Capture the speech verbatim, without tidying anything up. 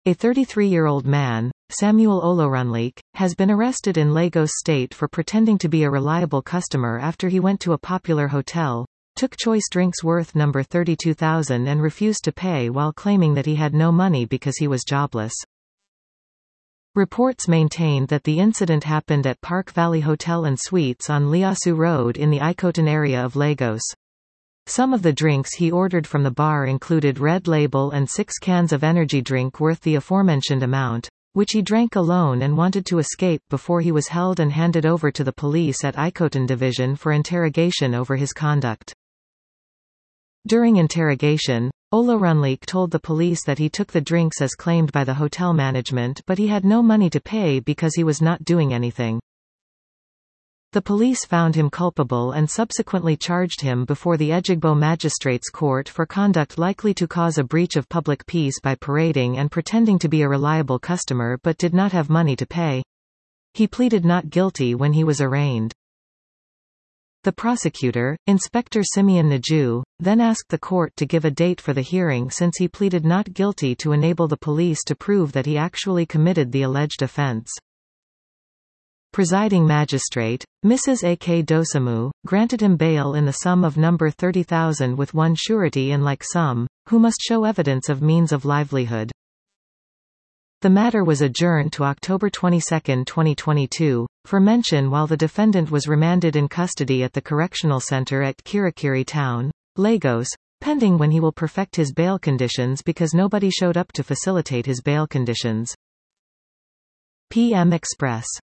A thirty-three-year-old man, Samuel Olorunleke, has been arrested in Lagos State for pretending to be a reliable customer after he went to a popular hotel, took choice drinks worth number thirty-two thousand and refused to pay while claiming that he had no money because he was jobless. Reports maintained that the incident happened at Park Valley Hotel and Suites on Liasu Road in the Ikoton area of Lagos. Some of the drinks he ordered from the bar included Red Label and six cans of energy drink worth the aforementioned amount, which he drank alone and wanted to escape before he was held and handed over to the police at Ikoton Division for interrogation over his conduct. During interrogation, Olorunleke told the police that he took the drinks as claimed by the hotel management, but he had no money to pay because he was not doing anything. The police found him culpable and subsequently charged him before the Ejigbo Magistrates Court for conduct likely to cause a breach of public peace by parading and pretending to be a reliable customer but did not have money to pay. He pleaded not guilty when he was arraigned. The prosecutor, Inspector Simeon Naju, then asked the court to give a date for the hearing since he pleaded not guilty to enable the police to prove that he actually committed the alleged offense. Presiding Magistrate, Missus A K Dosamu, granted him bail in the sum of number thirty thousand with one surety in like sum, who must show evidence of means of livelihood. The matter was adjourned to October twenty-second, twenty twenty-two, for mention while the defendant was remanded in custody at the Correctional Center at Kirikiri Town, Lagos, pending when he will perfect his bail conditions because nobody showed up to facilitate his bail conditions. P M Express